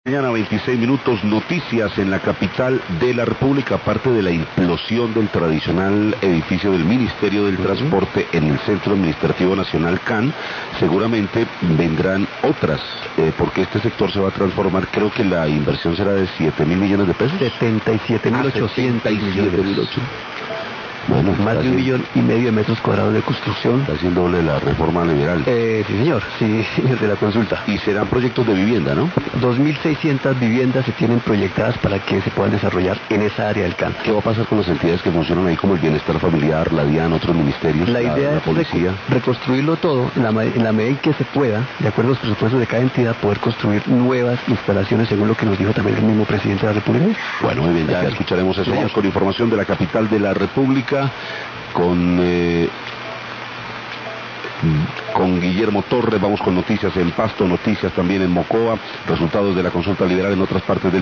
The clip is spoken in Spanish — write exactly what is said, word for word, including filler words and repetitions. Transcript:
Mañana veintiséis minutos, noticias en la capital de la República, aparte de la implosión del tradicional edificio del Ministerio del Transporte en el Centro Administrativo Nacional C A N, seguramente vendrán otras, eh, porque este sector se va a transformar. Creo que la inversión será de siete mil millones de pesos. setenta y siete mil ochocientos millones. Bueno, más de un millón y medio de metros cuadrados de construcción. Está haciendo doble la reforma liberal. Eh, sí, señor, sí, señor de la consulta. Y serán proyectos de vivienda, ¿no? dos mil seiscientas viviendas se tienen proyectadas para que se puedan desarrollar en esa área del C A N. ¿Qué va a pasar con las entidades que funcionan ahí, como el Bienestar Familiar, la DIAN, otros ministerios, la, idea la, la es policía? reconstruirlo todo en la, en la medida en que se pueda, de acuerdo a los presupuestos de cada entidad, poder construir nuevas instalaciones, según lo que nos dijo también el mismo presidente de la República. Bueno, muy bien, ya Gracias. escucharemos eso. Vamos con información de la capital de la República, con eh, con Guillermo Torres. Vamos con noticias en Pasto, noticias también en Mocoa, resultados de la consulta liberal en otras partes del